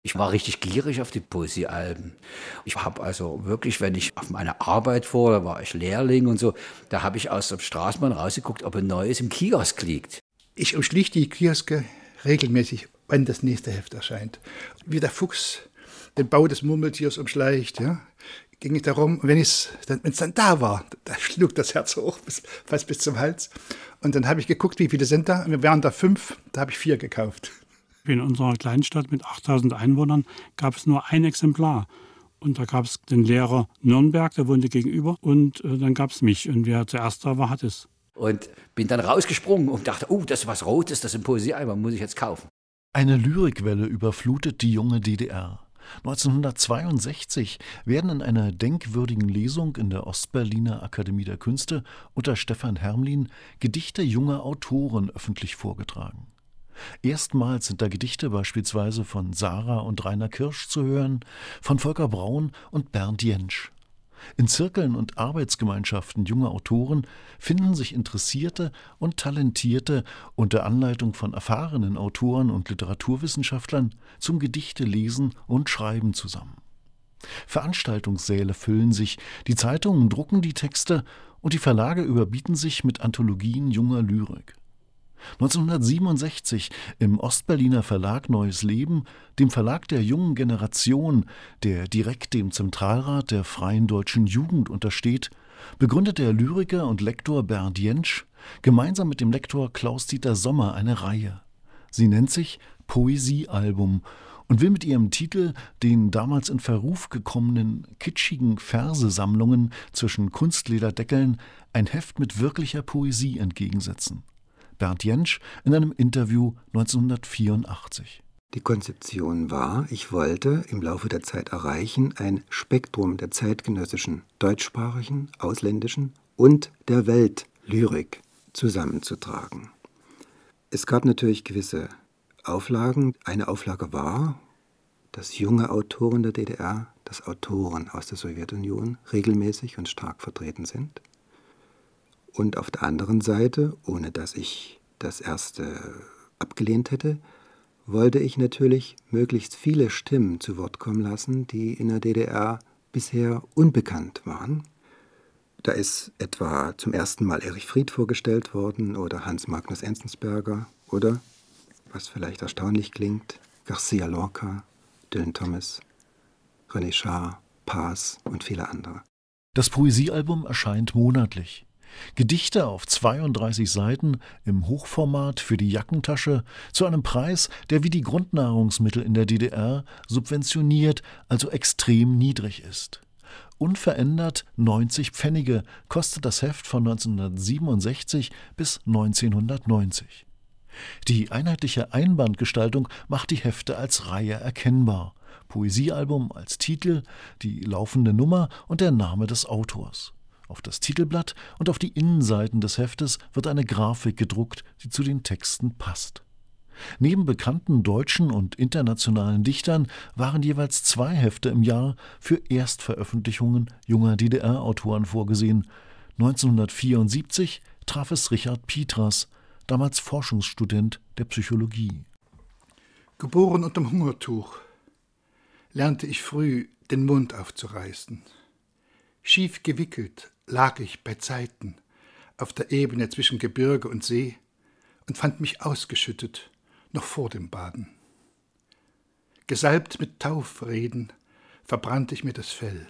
Ich war richtig gierig auf die Poesiealben. Ich habe also wirklich, wenn ich auf meine Arbeit fuhr, da war ich Lehrling und so, da habe ich aus der Straßenbahn rausgeguckt, ob ein neues im Kiosk liegt. Ich umschlich die Kioske regelmäßig, wann das nächste Heft erscheint. Wie der Fuchs den Bau des Murmeltiers umschleicht, ja, ging ich darum, wenn es dann da war, da schlug das Herz hoch, fast bis zum Hals. Und dann habe ich geguckt, wie viele sind da. Wir waren da 5, da habe ich 4 gekauft. In unserer Kleinstadt mit 8000 Einwohnern gab es nur ein Exemplar. Und da gab es den Lehrer Nürnberg, der wohnte gegenüber. Und dann gab es mich. Und wer zuerst da war, hat es. Und bin dann rausgesprungen und dachte, oh, das ist was Rotes, das ist ein Poesiealbum, muss ich jetzt kaufen. Eine Lyrikwelle überflutet die junge DDR. 1962 werden in einer denkwürdigen Lesung in der Ostberliner Akademie der Künste unter Stefan Hermlin Gedichte junger Autoren öffentlich vorgetragen. Erstmals sind da Gedichte beispielsweise von Sarah und Rainer Kirsch zu hören, von Volker Braun und Bernd Jentsch. In Zirkeln und Arbeitsgemeinschaften junger Autoren finden sich Interessierte und Talentierte unter Anleitung von erfahrenen Autoren und Literaturwissenschaftlern zum Gedichtelesen und Schreiben zusammen. Veranstaltungssäle füllen sich, die Zeitungen drucken die Texte und die Verlage überbieten sich mit Anthologien junger Lyrik. 1967 im Ostberliner Verlag Neues Leben, dem Verlag der jungen Generation, der direkt dem Zentralrat der Freien Deutschen Jugend untersteht, begründet der Lyriker und Lektor Bernd Jentsch gemeinsam mit dem Lektor Klaus-Dieter Sommer eine Reihe. Sie nennt sich Poesiealbum und will mit ihrem Titel den damals in Verruf gekommenen kitschigen Versesammlungen zwischen Kunstlederdeckeln ein Heft mit wirklicher Poesie entgegensetzen. Bernd Jentsch in einem Interview 1984. Die Konzeption war, ich wollte im Laufe der Zeit erreichen, ein Spektrum der zeitgenössischen, deutschsprachigen, ausländischen und der Weltlyrik zusammenzutragen. Es gab natürlich gewisse Auflagen. Eine Auflage war, dass junge Autoren der DDR, dass Autoren aus der Sowjetunion regelmäßig und stark vertreten sind. Und auf der anderen Seite, ohne dass ich das erste abgelehnt hätte, wollte ich natürlich möglichst viele Stimmen zu Wort kommen lassen, die in der DDR bisher unbekannt waren. Da ist etwa zum ersten Mal Erich Fried vorgestellt worden oder Hans Magnus Enzensberger oder, was vielleicht erstaunlich klingt, Garcia Lorca, Dylan Thomas, René Char, Paz und viele andere. Das Poesiealbum erscheint monatlich. Gedichte auf 32 Seiten im Hochformat für die Jackentasche zu einem Preis, der wie die Grundnahrungsmittel in der DDR subventioniert, also extrem niedrig ist. Unverändert 90 Pfennige kostet das Heft von 1967 bis 1990. Die einheitliche Einbandgestaltung macht die Hefte als Reihe erkennbar. Poesiealbum als Titel, die laufende Nummer und der Name des Autors. Auf das Titelblatt und auf die Innenseiten des Heftes wird eine Grafik gedruckt, die zu den Texten passt. Neben bekannten deutschen und internationalen Dichtern waren jeweils 2 Hefte im Jahr für Erstveröffentlichungen junger DDR-Autoren vorgesehen. 1974 traf es Richard Pietras, damals Forschungsstudent der Psychologie. Geboren unterm Hungertuch, lernte ich früh, den Mund aufzureißen. Schief gewickelt lag ich bei Zeiten auf der Ebene zwischen Gebirge und See und fand mich ausgeschüttet, noch vor dem Baden. Gesalbt mit Taufreden verbrannte ich mir das Fell.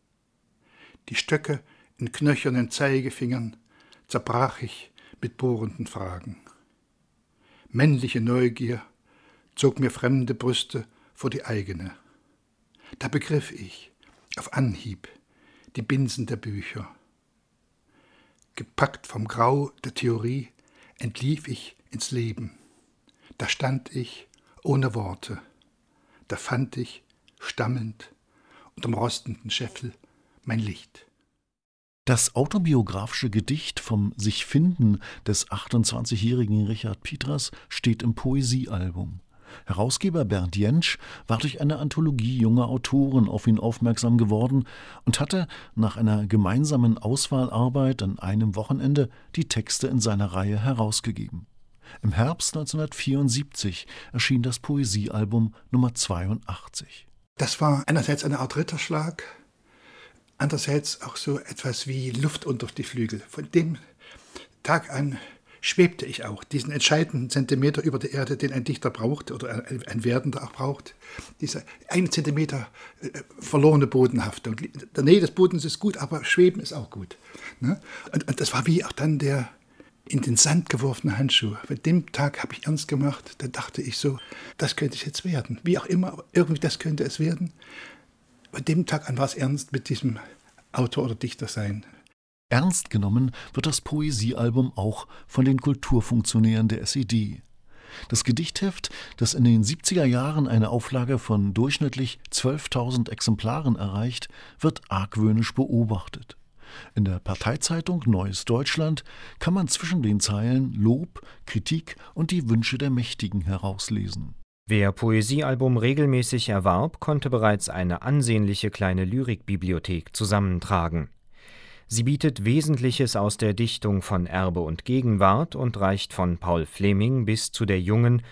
Die Stöcke in knöchernen Zeigefingern zerbrach ich mit bohrenden Fragen. Männliche Neugier zog mir fremde Brüste vor die eigene. Da begriff ich auf Anhieb die Binsen der Bücher. Gepackt vom Grau der Theorie entlief ich ins Leben. Da stand ich ohne Worte. Da fand ich, stammelnd, unterm rostenden Scheffel, mein Licht. Das autobiografische Gedicht vom Sich-Finden des 28-jährigen Richard Pietras steht im Poesiealbum. Herausgeber Bernd Jentsch war durch eine Anthologie junger Autoren auf ihn aufmerksam geworden und hatte nach einer gemeinsamen Auswahlarbeit an einem Wochenende die Texte in seiner Reihe herausgegeben. Im Herbst 1974 erschien das Poesiealbum Nummer 82. Das war einerseits eine Art Ritterschlag, andererseits auch so etwas wie Luft unter die Flügel. Von dem Tag an schwebte ich auch, diesen entscheidenden Zentimeter über der Erde, den ein Dichter braucht oder ein Werdender auch braucht. Dieser 1 Zentimeter verlorene Bodenhaftung. In der Nähe des Bodens ist gut, aber Schweben ist auch gut. Ne? Und das war wie auch dann der in den Sand geworfene Handschuh. Von dem Tag habe ich ernst gemacht, da dachte ich so, das könnte es jetzt werden. Wie auch immer, aber irgendwie das könnte es werden. Von dem Tag an war es ernst mit diesem Autor oder Dichter sein. Ernst genommen wird das Poesiealbum auch von den Kulturfunktionären der SED. Das Gedichtheft, das in den 70er Jahren eine Auflage von durchschnittlich 12.000 Exemplaren erreicht, wird argwöhnisch beobachtet. In der Parteizeitung Neues Deutschland kann man zwischen den Zeilen Lob, Kritik und die Wünsche der Mächtigen herauslesen. Wer Poesiealbum regelmäßig erwarb, konnte bereits eine ansehnliche kleine Lyrikbibliothek zusammentragen. Sie bietet Wesentliches aus der Dichtung von Erbe und Gegenwart und reicht von Paul Fleming bis zu der jungen,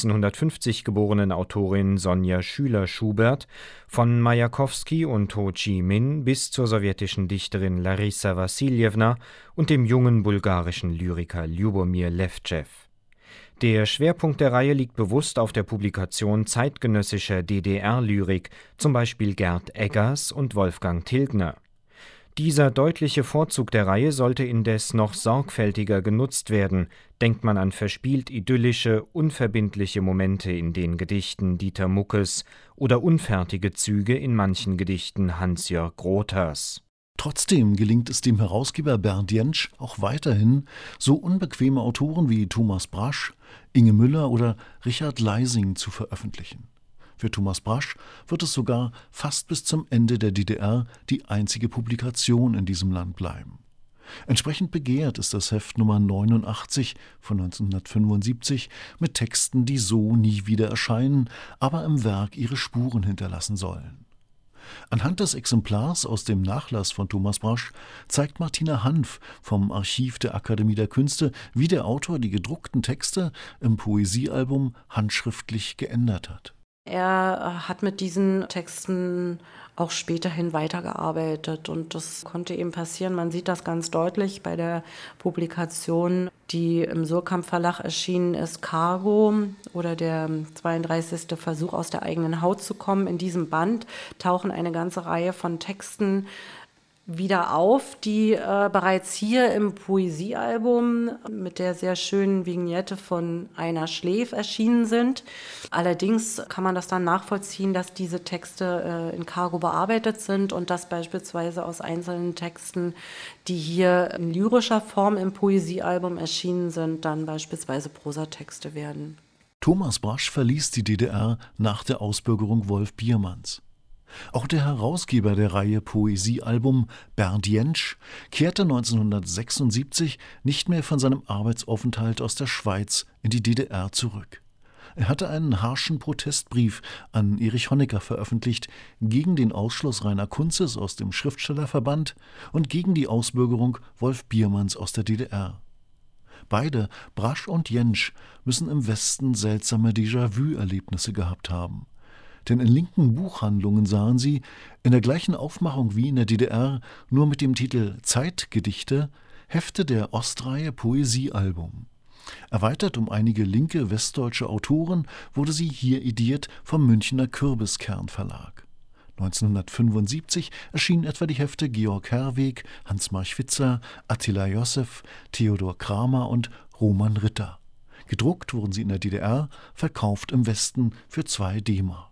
1950 geborenen Autorin Sonja Schüler-Schubert, von Majakowski und Ho Chi Minh bis zur sowjetischen Dichterin Larissa Wassiljewna und dem jungen bulgarischen Lyriker Ljubomir Levtschew. Der Schwerpunkt der Reihe liegt bewusst auf der Publikation zeitgenössischer DDR-Lyrik, zum Beispiel Gerd Eggers und Wolfgang Tilgner. Dieser deutliche Vorzug der Reihe sollte indes noch sorgfältiger genutzt werden, denkt man an verspielt idyllische, unverbindliche Momente in den Gedichten Dieter Muckes oder unfertige Züge in manchen Gedichten Hans-Jörg Grothers. Trotzdem gelingt es dem Herausgeber Bernd Jentsch auch weiterhin, so unbequeme Autoren wie Thomas Brasch, Inge Müller oder Richard Leising zu veröffentlichen. Für Thomas Brasch wird es sogar fast bis zum Ende der DDR die einzige Publikation in diesem Land bleiben. Entsprechend begehrt ist das Heft Nummer 89 von 1975 mit Texten, die so nie wieder erscheinen, aber im Werk ihre Spuren hinterlassen sollen. Anhand des Exemplars aus dem Nachlass von Thomas Brasch zeigt Martina Hanf vom Archiv der Akademie der Künste, wie der Autor die gedruckten Texte im Poesiealbum handschriftlich geändert hat. Er hat mit diesen Texten auch späterhin weitergearbeitet und das konnte eben passieren. Man sieht das ganz deutlich bei der Publikation, die im Surkamp Verlag erschienen ist, Cargo oder der 32. Versuch aus der eigenen Haut zu kommen. In diesem Band tauchen eine ganze Reihe von Texten wieder auf, die bereits hier im Poesiealbum mit der sehr schönen Vignette von Einar Schläf erschienen sind. Allerdings kann man das dann nachvollziehen, dass diese Texte in Cargo bearbeitet sind und dass beispielsweise aus einzelnen Texten, die hier in lyrischer Form im Poesiealbum erschienen sind, dann beispielsweise Prosatexte werden. Thomas Brasch verließ die DDR nach der Ausbürgerung Wolf Biermanns. Auch der Herausgeber der Reihe Poesiealbum, Bernd Jentsch, kehrte 1976 nicht mehr von seinem Arbeitsaufenthalt aus der Schweiz in die DDR zurück. Er hatte einen harschen Protestbrief an Erich Honecker veröffentlicht gegen den Ausschluss Rainer Kunzes aus dem Schriftstellerverband und gegen die Ausbürgerung Wolf Biermanns aus der DDR. Beide, Brasch und Jentsch, müssen im Westen seltsame Déjà-vu-Erlebnisse gehabt haben. Denn in linken Buchhandlungen sahen sie, in der gleichen Aufmachung wie in der DDR, nur mit dem Titel Zeitgedichte, Hefte der Ostreihe Poesiealbum. Erweitert um einige linke westdeutsche Autoren wurde sie hier ediert vom Münchner Kürbiskern Verlag. 1975 erschienen etwa die Hefte Georg Herwegh, Hans-Mark Schwitzer, Attila Joseph, Theodor Kramer und Roman Ritter. Gedruckt wurden sie in der DDR, verkauft im Westen für 2 D-Mark.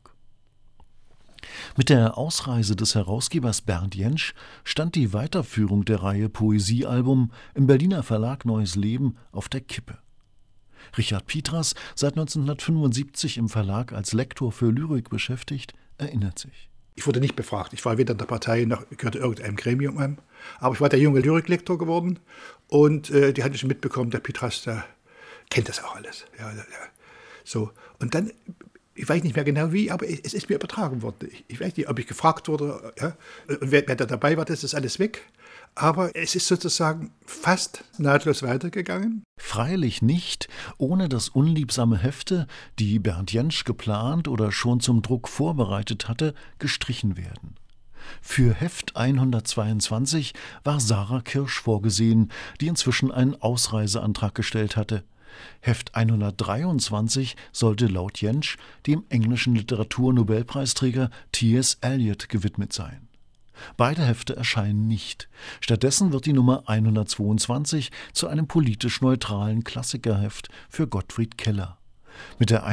Mit der Ausreise des Herausgebers Bernd Jentsch stand die Weiterführung der Reihe Poesiealbum im Berliner Verlag Neues Leben auf der Kippe. Richard Pietras, seit 1975 im Verlag als Lektor für Lyrik beschäftigt, erinnert sich. Ich wurde nicht befragt. Ich war weder in der Partei noch gehörte irgendeinem Gremium an. Aber ich war der junge Lyriklektor geworden und die hatte schon mitbekommen, der Pietras, der kennt das auch alles. Ja. So. Und dann Ich weiß nicht mehr genau wie, aber es ist mir übertragen worden. Ich weiß nicht, ob ich gefragt wurde, ja, und wer da dabei war, das ist alles weg. Aber es ist sozusagen fast nahtlos weitergegangen. Freilich nicht, ohne dass unliebsame Hefte, die Bernd Jentsch geplant oder schon zum Druck vorbereitet hatte, gestrichen werden. Für Heft 122 war Sarah Kirsch vorgesehen, die inzwischen einen Ausreiseantrag gestellt hatte. Heft 123 sollte laut Jentsch dem englischen Literaturnobelpreisträger T.S. Eliot gewidmet sein. Beide Hefte erscheinen nicht. Stattdessen wird die Nummer 122 zu einem politisch neutralen Klassikerheft für Gottfried Keller. Mit der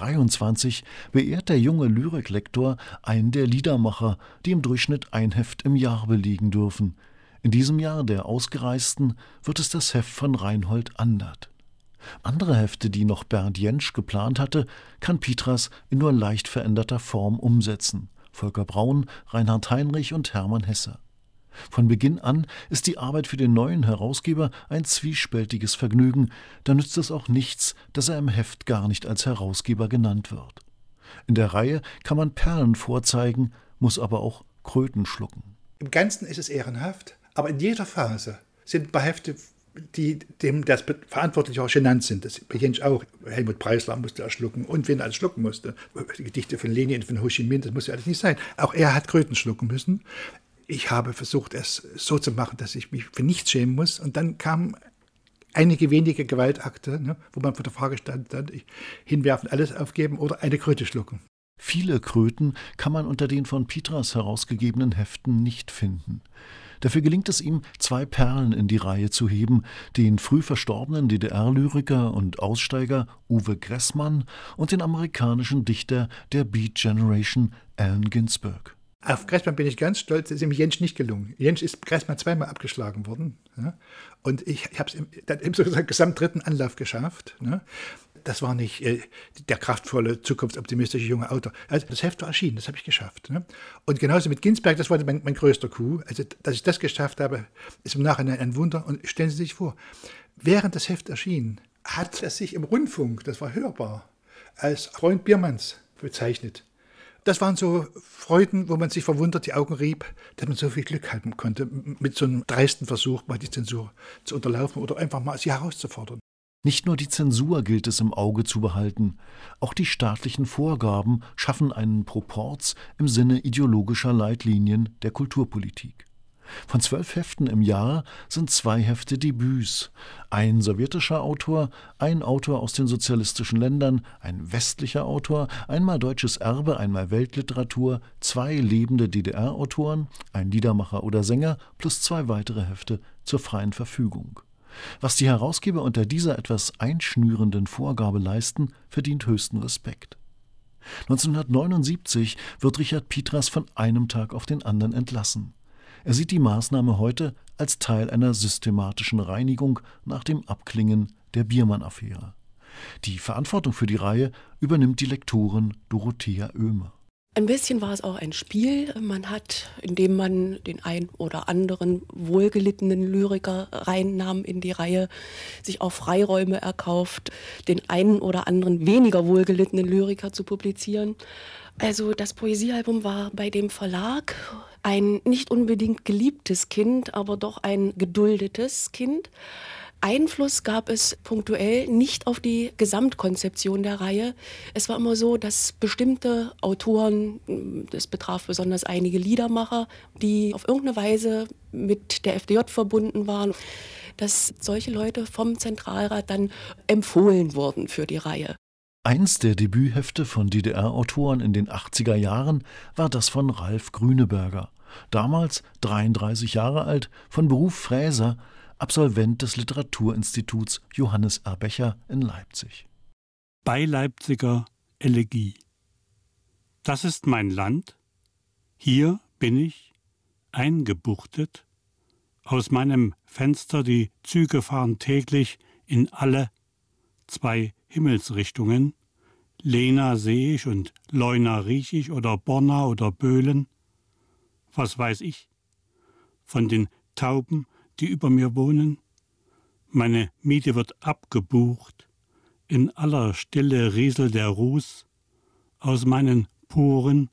123 beehrt der junge Lyriklektor einen der Liedermacher, die im Durchschnitt ein Heft im Jahr belegen dürfen. In diesem Jahr der Ausgereisten wird es das Heft von Reinhold Andert. Andere Hefte, die noch Bernd Jentsch geplant hatte, kann Pitras in nur leicht veränderter Form umsetzen. Volker Braun, Reinhard Heinrich und Hermann Hesse. Von Beginn an ist die Arbeit für den neuen Herausgeber ein zwiespältiges Vergnügen, da nützt es auch nichts, dass er im Heft gar nicht als Herausgeber genannt wird. In der Reihe kann man Perlen vorzeigen, muss aber auch Kröten schlucken. Im Ganzen ist es ehrenhaft, aber in jeder Phase sind ein paar Hefte, die dem das Verantwortliche auch genannt sind. Das bei Jentsch auch. Helmut Preisler musste er schlucken und wen er alles schlucken musste. Die Gedichte von Lenin, von Ho Chi Minh, das muss ja alles nicht sein. Auch er hat Kröten schlucken müssen. Ich habe versucht, es so zu machen, dass ich mich für nichts schämen muss. Und dann kamen einige wenige Gewaltakte, ne, wo man vor der Frage stand, dann hinwerfen, alles aufgeben oder eine Kröte schlucken. Viele Kröten kann man unter den von Pitras herausgegebenen Heften nicht finden. Dafür gelingt es ihm, 2 Perlen in die Reihe zu heben, den früh verstorbenen DDR-Lyriker und Aussteiger Uwe Gressmann und den amerikanischen Dichter der Beat Generation Allen Ginsberg. Auf Gressmann bin ich ganz stolz, das ist ihm Jentsch nicht gelungen. Jentsch ist Gressmann 2-mal abgeschlagen worden. Ja, und ich habe es im sozusagen gesamtdritten Anlauf geschafft. Ne. Das war nicht der kraftvolle, zukunftsoptimistische junge Autor. Also das Heft war erschienen, das habe ich geschafft. Ne? Und genauso mit Ginsberg, das war mein größter Coup. Also, dass ich das geschafft habe, ist im Nachhinein ein Wunder. Und stellen Sie sich vor, während das Heft erschien, hat er sich im Rundfunk, das war hörbar, als Freund Biermanns bezeichnet. Das waren so Freuden, wo man sich verwundert die Augen rieb, dass man so viel Glück haben konnte, mit so einem dreisten Versuch, mal die Zensur zu unterlaufen oder einfach mal sie herauszufordern. Nicht nur die Zensur gilt es im Auge zu behalten, auch die staatlichen Vorgaben schaffen einen Proporz im Sinne ideologischer Leitlinien der Kulturpolitik. Von 12 Heften im Jahr sind 2 Hefte Debüts. Ein sowjetischer Autor, ein Autor aus den sozialistischen Ländern, ein westlicher Autor, einmal deutsches Erbe, einmal Weltliteratur, 2 lebende DDR-Autoren, ein Liedermacher oder Sänger plus 2 weitere Hefte zur freien Verfügung. Was die Herausgeber unter dieser etwas einschnürenden Vorgabe leisten, verdient höchsten Respekt. 1979 wird Richard Pitras von einem Tag auf den anderen entlassen. Er sieht die Maßnahme heute als Teil einer systematischen Reinigung nach dem Abklingen der Biermann-Affäre. Die Verantwortung für die Reihe übernimmt die Lektorin Dorothea Oehme. Ein bisschen war es auch ein Spiel. Man hat, indem man den ein oder anderen wohlgelittenen Lyriker reinnahm in die Reihe, sich auch Freiräume erkauft, den einen oder anderen weniger wohlgelittenen Lyriker zu publizieren. Also das Poesiealbum war bei dem Verlag ein nicht unbedingt geliebtes Kind, aber doch ein geduldetes Kind. Einfluss gab es punktuell nicht auf die Gesamtkonzeption der Reihe. Es war immer so, dass bestimmte Autoren, das betraf besonders einige Liedermacher, die auf irgendeine Weise mit der FDJ verbunden waren, dass solche Leute vom Zentralrat dann empfohlen wurden für die Reihe. Eins der Debüthefte von DDR-Autoren in den 80er Jahren war das von Ralf Grüneberger. Damals 33 Jahre alt, von Beruf Fräser, Absolvent des Literaturinstituts Johannes R. Becher in Leipzig. Bei Leipziger Elegie. Das ist mein Land. Hier bin ich eingebuchtet. Aus meinem Fenster die Züge fahren täglich in alle 2 Himmelsrichtungen. Lena seh ich und Leuna riech ich oder Borna oder Böhlen. Was weiß ich von den Tauben, die über mir wohnen? Meine Miete wird abgebucht. In aller Stille rieselt der Ruß. aus meinen Poren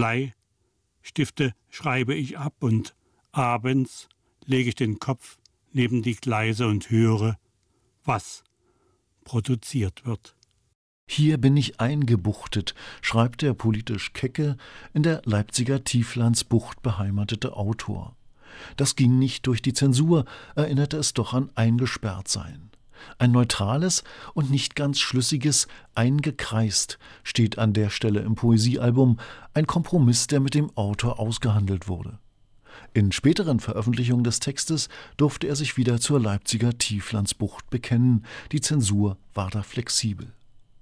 Bleistifte schreibe ich ab und abends lege ich den Kopf neben die Gleise und höre, was produziert wird. Hier bin ich eingebuchtet, schreibt der politisch kecke, in der Leipziger Tieflandsbucht beheimatete Autor. Das ging nicht durch die Zensur, erinnerte es doch an Eingesperrtsein. Ein neutrales und nicht ganz schlüssiges Eingekreist steht an der Stelle im Poesiealbum, ein Kompromiss, der mit dem Autor ausgehandelt wurde. In späteren Veröffentlichungen des Textes durfte er sich wieder zur Leipziger Tieflandsbucht bekennen, die Zensur war da flexibel.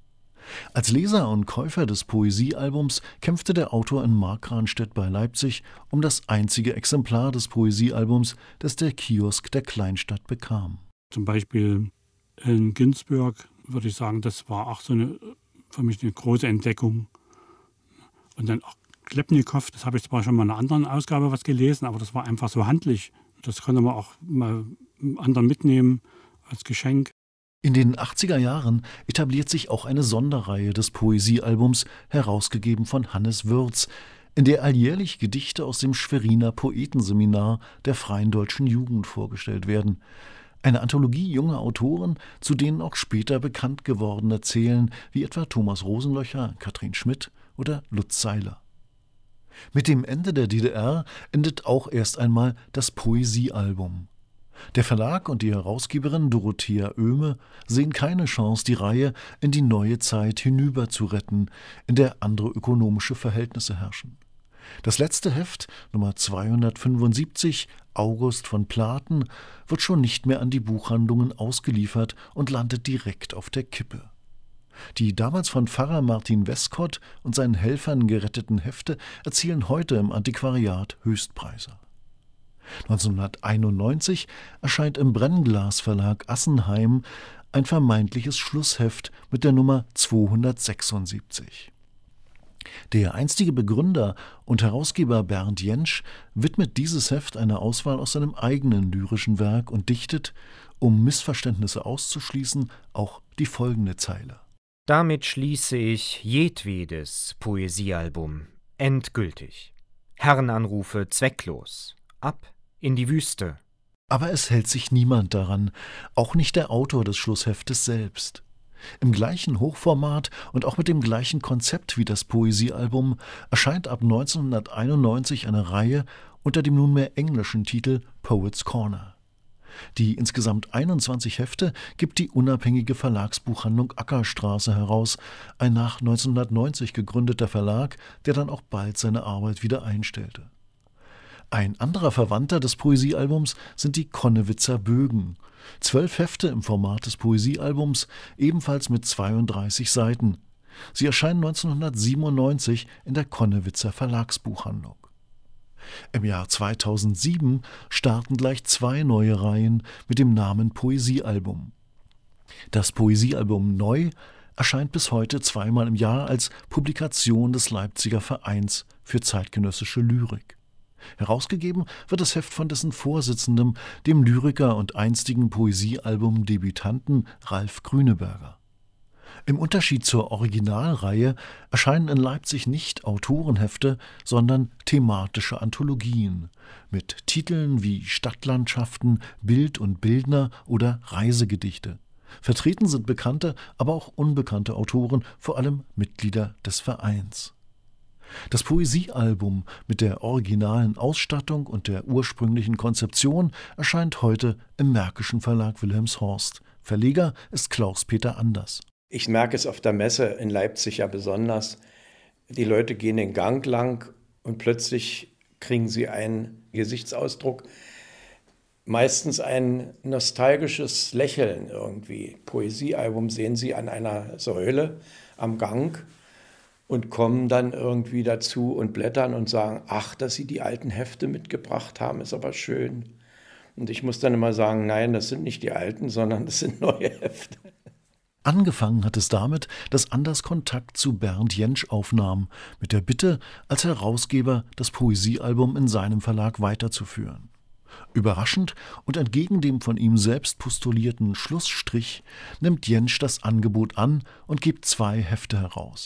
Als Leser und Käufer des Poesiealbums kämpfte der Autor in Markranstädt bei Leipzig um das einzige Exemplar des Poesiealbums, das der Kiosk der Kleinstadt bekam. Zum Beispiel in Ginsberg würde ich sagen, das war auch für mich eine große Entdeckung. Und dann auch Klepnikow, das habe ich zwar schon mal in einer anderen Ausgabe was gelesen, aber das war einfach so handlich. Das konnte man auch mal anderen mitnehmen als Geschenk. In den 80er Jahren etabliert sich auch eine Sonderreihe des Poesiealbums, herausgegeben von Hannes Würz, in der alljährlich Gedichte aus dem Schweriner Poetenseminar der Freien Deutschen Jugend vorgestellt werden. Eine Anthologie junger Autoren, zu denen auch später bekannt gewordene zählen, wie etwa Thomas Rosenlöcher, Katrin Schmidt oder Lutz Seiler. Mit dem Ende der DDR endet auch erst einmal das Poesiealbum. Der Verlag und die Herausgeberin Dorothea Oehme sehen keine Chance, die Reihe in die neue Zeit hinüber zu retten, in der andere ökonomische Verhältnisse herrschen. Das letzte Heft, Nummer 275, August von Platen, wird schon nicht mehr an die Buchhandlungen ausgeliefert und landet direkt auf der Kippe. Die damals von Pfarrer Martin Westcott und seinen Helfern geretteten Hefte erzielen heute im Antiquariat Höchstpreise. 1991 erscheint im Brennglas Verlag Assenheim ein vermeintliches Schlussheft mit der Nummer 276. Der einstige Begründer und Herausgeber Bernd Jentsch widmet dieses Heft einer Auswahl aus seinem eigenen lyrischen Werk und dichtet, um Missverständnisse auszuschließen, auch die folgende Zeile. Damit schließe ich jedwedes Poesiealbum endgültig. Herrenanrufe zwecklos. Ab in die Wüste. Aber es hält sich niemand daran, auch nicht der Autor des Schlussheftes selbst. Im gleichen Hochformat und auch mit dem gleichen Konzept wie das Poesiealbum erscheint ab 1991 eine Reihe unter dem nunmehr englischen Titel Poets Corner. Die insgesamt 21 Hefte gibt die unabhängige Verlagsbuchhandlung Ackerstraße heraus, ein nach 1990 gegründeter Verlag, der dann auch bald seine Arbeit wieder einstellte. Ein anderer Verwandter des Poesiealbums sind die Konnewitzer Bögen. 12 Hefte im Format des Poesiealbums, ebenfalls mit 32 Seiten. Sie erscheinen 1997 in der Konnewitzer Verlagsbuchhandlung. Im Jahr 2007 starten gleich 2 neue Reihen mit dem Namen Poesiealbum. Das Poesiealbum Neu erscheint bis heute zweimal im Jahr als Publikation des Leipziger Vereins für zeitgenössische Lyrik. Herausgegeben wird das Heft von dessen Vorsitzendem, dem Lyriker und einstigen Poesiealbum-Debütanten Ralf Grüneberger. Im Unterschied zur Originalreihe erscheinen in Leipzig nicht Autorenhefte, sondern thematische Anthologien mit Titeln wie Stadtlandschaften, Bild und Bildner oder Reisegedichte. Vertreten sind bekannte, aber auch unbekannte Autoren, vor allem Mitglieder des Vereins. Das Poesiealbum mit der originalen Ausstattung und der ursprünglichen Konzeption erscheint heute im Märkischen Verlag Wilhelmshorst. Verleger ist Klaus-Peter Anders. Ich merke es auf der Messe in Leipzig ja besonders. Die Leute gehen den Gang lang und plötzlich kriegen sie einen Gesichtsausdruck, meistens ein nostalgisches Lächeln irgendwie. Poesiealbum sehen sie an einer Säule am Gang und kommen dann irgendwie dazu und blättern und sagen, ach, dass Sie die alten Hefte mitgebracht haben, ist aber schön. Und ich muss dann immer sagen, nein, das sind nicht die alten, sondern das sind neue Hefte. Angefangen hat es damit, dass Anders Kontakt zu Bernd Jentsch aufnahm, mit der Bitte, als Herausgeber das Poesiealbum in seinem Verlag weiterzuführen. Überraschend und entgegen dem von ihm selbst postulierten Schlussstrich nimmt Jentsch das Angebot an und gibt 2 Hefte heraus.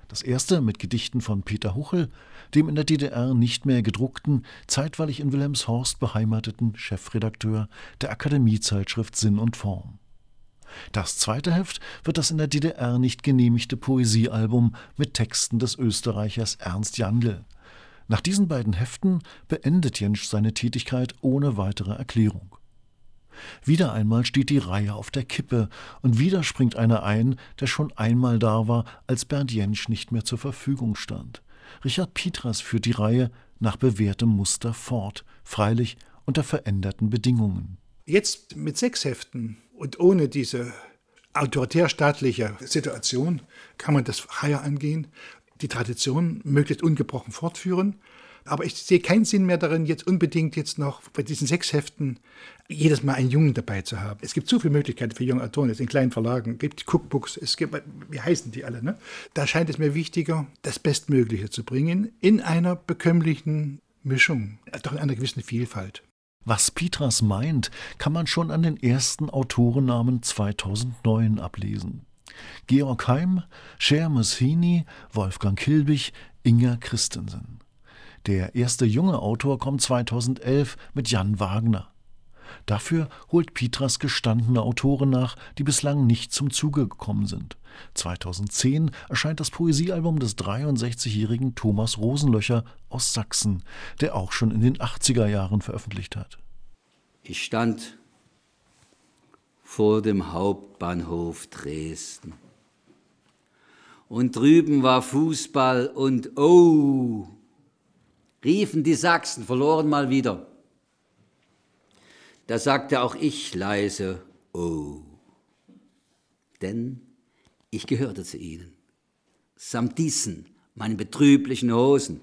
Das erste mit Gedichten von Peter Huchel, dem in der DDR nicht mehr gedruckten, zeitweilig in Wilhelmshorst beheimateten Chefredakteur der Akademiezeitschrift Sinn und Form. Das zweite Heft wird das in der DDR nicht genehmigte Poesiealbum mit Texten des Österreichers Ernst Jandl. Nach diesen beiden Heften beendet Jentsch seine Tätigkeit ohne weitere Erklärung. Wieder einmal steht die Reihe auf der Kippe und wieder springt einer ein, der schon einmal da war, als Bernd Jentsch nicht mehr zur Verfügung stand. Richard Pietras führt die Reihe nach bewährtem Muster fort, freilich unter veränderten Bedingungen. Jetzt mit 6 Heften und ohne diese autoritär-staatliche Situation kann man das freier angehen, die Tradition möglichst ungebrochen fortführen. Aber ich sehe keinen Sinn mehr darin, jetzt unbedingt jetzt noch bei diesen 6 Heften jedes Mal einen Jungen dabei zu haben. Es gibt so viele Möglichkeiten für junge Autoren, jetzt in kleinen Verlagen, es gibt Cookbooks, es gibt, wie heißen die alle, ne? Da scheint es mir wichtiger, das Bestmögliche zu bringen, in einer bekömmlichen Mischung, doch in einer gewissen Vielfalt. Was Pietras meint, kann man schon an den ersten Autorennamen 2009 ablesen. Georg Heim, Seamus Heaney, Wolfgang Kilbich, Inger Christensen. Der erste junge Autor kommt 2011 mit Jan Wagner. Dafür holt Pietras gestandene Autoren nach, die bislang nicht zum Zuge gekommen sind. 2010 erscheint das Poesiealbum des 63-jährigen Thomas Rosenlöcher aus Sachsen, der auch schon in den 80er Jahren veröffentlicht hat. Ich stand vor dem Hauptbahnhof Dresden. Und drüben war Fußball und oh, riefen die Sachsen, verloren mal wieder. Da sagte auch ich leise, oh, denn ich gehörte zu ihnen, samt diesen, meinen betrüblichen Hosen,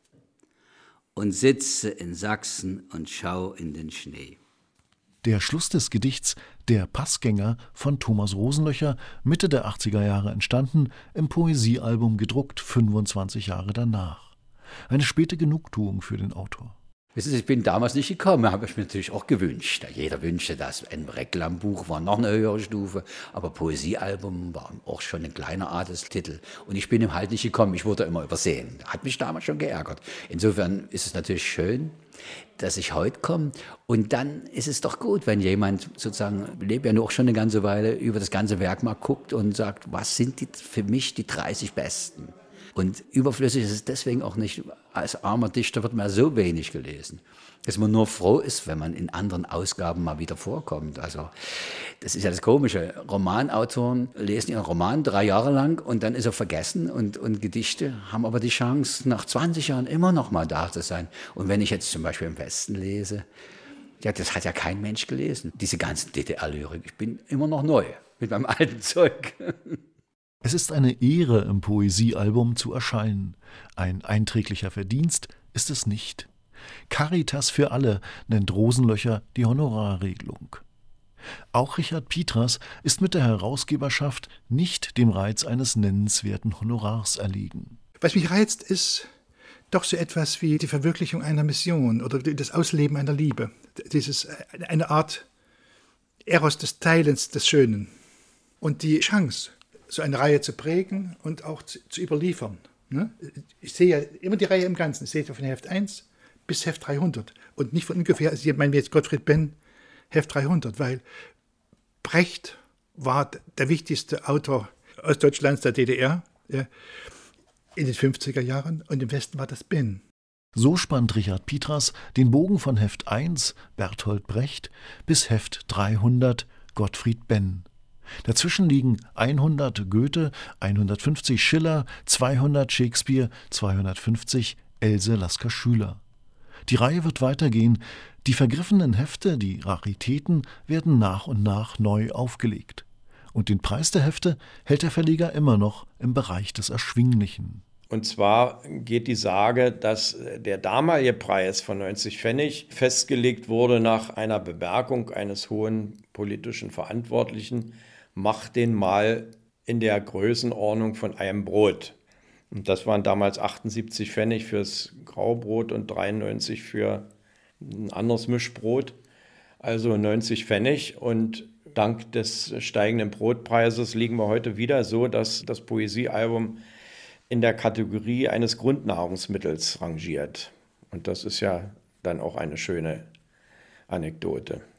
und sitze in Sachsen und schau in den Schnee. Der Schluss des Gedichts »Der Passgänger« von Thomas Rosenlöcher, Mitte der 80er Jahre entstanden, im Poesiealbum gedruckt 25 Jahre danach. Eine späte Genugtuung für den Autor. Wissen Sie, ich bin damals nicht gekommen, habe ich mir natürlich auch gewünscht. Jeder wünschte das. Ein Reklambuch war noch eine höhere Stufe, aber Poesiealbum war auch schon ein kleiner Adelstitel. Und ich bin ihm halt nicht gekommen, ich wurde immer übersehen. Hat mich damals schon geärgert. Insofern ist es natürlich schön, dass ich heute komme. Und dann ist es doch gut, wenn jemand sozusagen, lebt ja nur auch schon eine ganze Weile, über das ganze Werk mal guckt und sagt, was sind für mich die 30 Besten? Und überflüssig ist es deswegen auch nicht, als armer Dichter wird man so wenig gelesen, dass man nur froh ist, wenn man in anderen Ausgaben mal wieder vorkommt. Also das ist ja das Komische. Romanautoren lesen ihren Roman 3 Jahre lang und dann ist er vergessen und Gedichte haben aber die Chance, nach 20 Jahren immer noch mal da zu sein. Und wenn ich jetzt zum Beispiel im Westen lese, ja, das hat ja kein Mensch gelesen, diese ganzen DDR-Lyrik. Ich bin immer noch neu mit meinem alten Zeug. Es ist eine Ehre, im Poesiealbum zu erscheinen. Ein einträglicher Verdienst ist es nicht. Caritas für alle nennt Rosenlöcher die Honorarregelung. Auch Richard Pietras ist mit der Herausgeberschaft nicht dem Reiz eines nennenswerten Honorars erlegen. Was mich reizt, ist doch so etwas wie die Verwirklichung einer Mission oder das Ausleben einer Liebe. Eine Art Eros des Teilens des Schönen und die Chance, so eine Reihe zu prägen und auch zu überliefern. Ich sehe ja immer die Reihe im Ganzen. Ich sehe von Heft 1 bis Heft 300 und nicht von ungefähr, also ich meine jetzt Gottfried Benn, Heft 300, weil Brecht war der wichtigste Autor Ostdeutschlands der DDR in den 50er Jahren und im Westen war das Benn. So spannt Richard Pietras den Bogen von Heft 1, Bertolt Brecht, bis Heft 300, Gottfried Benn. Dazwischen liegen 100 Goethe, 150 Schiller, 200 Shakespeare, 250 Else Lasker-Schüler. Die Reihe wird weitergehen. Die vergriffenen Hefte, die Raritäten, werden nach und nach neu aufgelegt. Und den Preis der Hefte hält der Verleger immer noch im Bereich des Erschwinglichen. Und zwar geht die Sage, dass der damalige Preis von 90 Pfennig festgelegt wurde nach einer Bemerkung eines hohen politischen Verantwortlichen, mach den mal in der Größenordnung von einem Brot. Und das waren damals 78 Pfennig fürs Graubrot und 93 für ein anderes Mischbrot. Also 90 Pfennig. Und dank des steigenden Brotpreises liegen wir heute wieder so, dass das Poesiealbum in der Kategorie eines Grundnahrungsmittels rangiert. Und das ist ja dann auch eine schöne Anekdote.